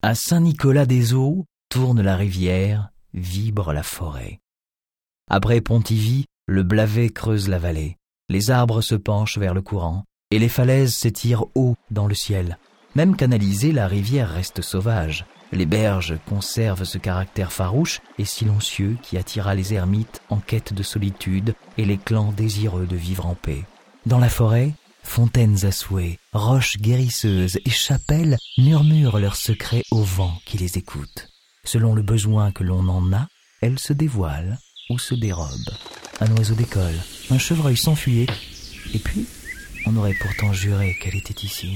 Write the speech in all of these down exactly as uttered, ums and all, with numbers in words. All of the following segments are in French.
À Saint-Nicolas-des-Eaux, tourne la rivière, vibre la forêt. Après Pontivy, le Blavet creuse la vallée. Les arbres se penchent vers le courant et les falaises s'étirent haut dans le ciel. Même canalisée, la rivière reste sauvage. Les berges conservent ce caractère farouche et silencieux qui attira les ermites en quête de solitude et les clans désireux de vivre en paix. Dans la forêt, fontaines à souhait, roches guérisseuses et chapelles murmurent leurs secrets au vent qui les écoute. Selon le besoin que l'on en a, elles se dévoilent ou se dérobent. Un oiseau décolle, un chevreuil s'enfuyait, et puis on aurait pourtant juré qu'elle était ici.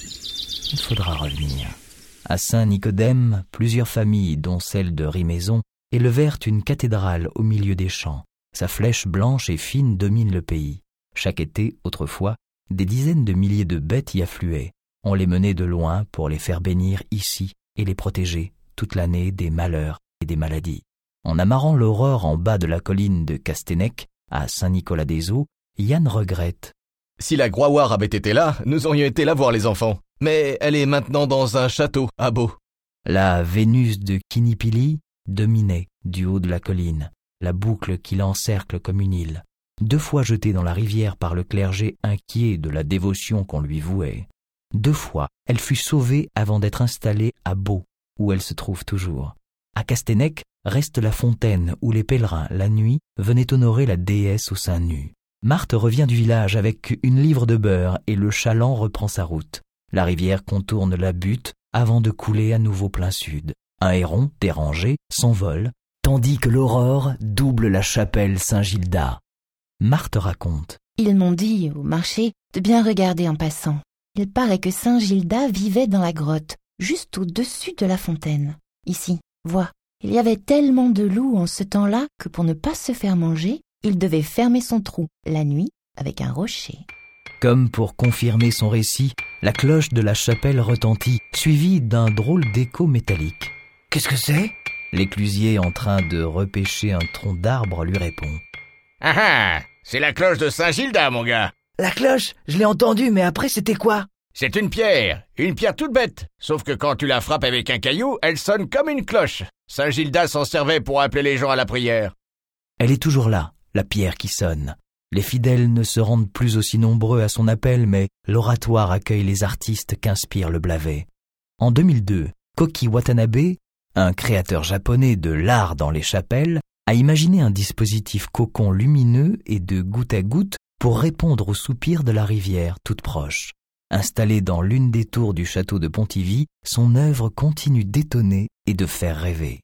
Il faudra revenir. À Saint-Nicodème, plusieurs familles, dont celle de Rimaison, élevèrent une cathédrale au milieu des champs. Sa flèche blanche et fine domine le pays. Chaque été, autrefois, des dizaines de milliers de bêtes y affluaient. On les menait de loin pour les faire bénir ici et les protéger toute l'année des malheurs et des maladies. En amarrant l'aurore en bas de la colline de Castenec, à Saint-Nicolas-des-Eaux, Yann regrette. Si la Groire avait été là, nous aurions été là voir les enfants. Mais elle est maintenant dans un château à Beau. La Vénus de Kinipili dominait du haut de la colline, la boucle qui l'encercle comme une île. Deux fois jetée dans la rivière par le clergé inquiet de la dévotion qu'on lui vouait. Deux fois, elle fut sauvée avant d'être installée à Beau, où elle se trouve toujours. À Castenec reste la fontaine où les pèlerins, la nuit, venaient honorer la déesse au sein nu. Marthe revient du village avec une livre de beurre et le chaland reprend sa route. La rivière contourne la butte avant de couler à nouveau plein sud. Un héron, dérangé, s'envole, tandis que l'aurore double la chapelle Saint-Gildas. Marthe raconte. Ils m'ont dit, au marché, de bien regarder en passant. Il paraît que Saint-Gildas vivait dans la grotte, juste au-dessus de la fontaine. Ici, vois, il y avait tellement de loups en ce temps-là que pour ne pas se faire manger, il devait fermer son trou, la nuit, avec un rocher. Comme pour confirmer son récit, la cloche de la chapelle retentit, suivie d'un drôle d'écho métallique. « Qu'est-ce que c'est ?» L'éclusier, en train de repêcher un tronc d'arbre, lui répond. « Ah ah, c'est la cloche de Saint-Gildas, mon gars !»« La cloche, je l'ai entendue, mais après c'était quoi ?»« C'est une pierre, une pierre toute bête. Sauf que quand tu la frappes avec un caillou, elle sonne comme une cloche. Saint-Gildas s'en servait pour appeler les gens à la prière. » Elle est toujours là, la pierre qui sonne. Les fidèles ne se rendent plus aussi nombreux à son appel, mais l'oratoire accueille les artistes qu'inspire le Blavet. En deux mille deux, Koki Watanabe, un créateur japonais de l'art dans les chapelles, a imaginé un dispositif cocon lumineux et de goutte à goutte pour répondre aux soupirs de la rivière toute proche. Installé dans l'une des tours du château de Pontivy, son œuvre continue d'étonner et de faire rêver.